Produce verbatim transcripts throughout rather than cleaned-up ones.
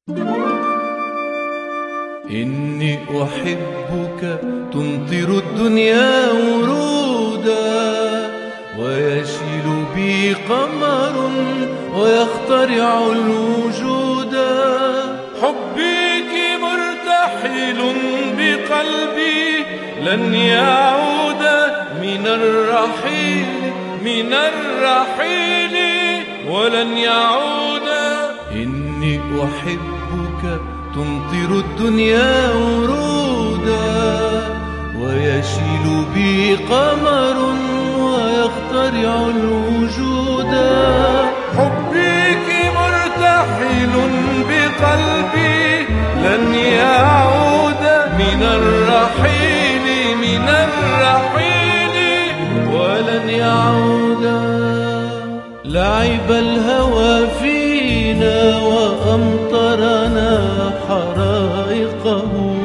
إني أحبك تمطر الدنيا ورودا، ويشيل بي قمر ويخترع الوجودا. حبك مرتحل بقلبي لن يعود من الرحيل من الرحيل ولن يعود. إني أحبك تمطر الدنيا ورودا، ويشيل بي قمر ويخترع الوجودا. حبك مرتحل بقلبي لن يعود من الرحيل من الرحيل ولن يعود. لعب الهوى فينا وأمطرنا حرائقه،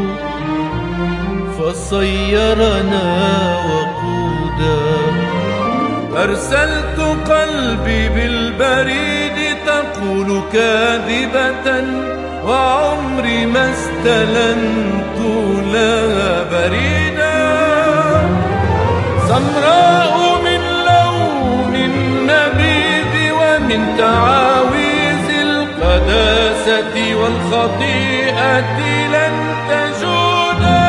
فصيرنا وقودا. أرسلت قلبي بالبريد تقول كاذبة، وعمري ما استلمت لها بريدا. سمراء من لون النبيذ ومن تعاويذ القداسة والخطيئة لن تجودا.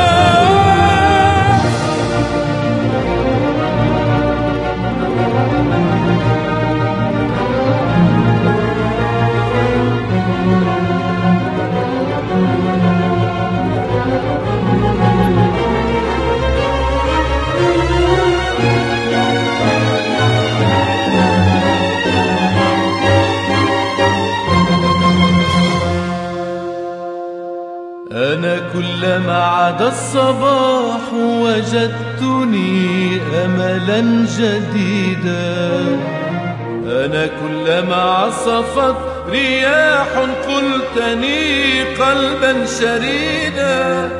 أنا كلما عاد الصباح وجدتني أملا جديدا. أنا كلما عصفت رياح قلتني قلبا شريدا.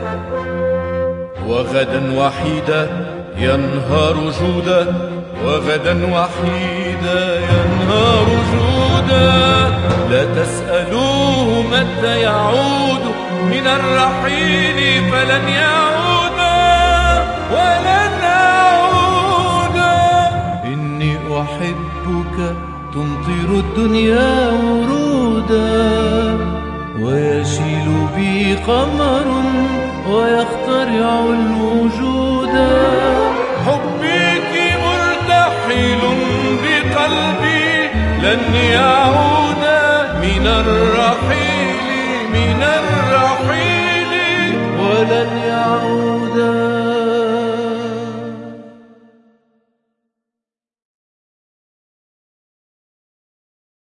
وغدا وحيدا ينهار جودا، وغدا وحيدا ينهار جودا. لا تسألوه متى يعود من الرحيل فلن يعود ولن يعود. إني أحبك تمطر الدنيا ورودا، ويشيل بي قمر ويخترع الوجودا. حبك مرتحل بقلبي لن يعود من الرحيل من الرحيل ولن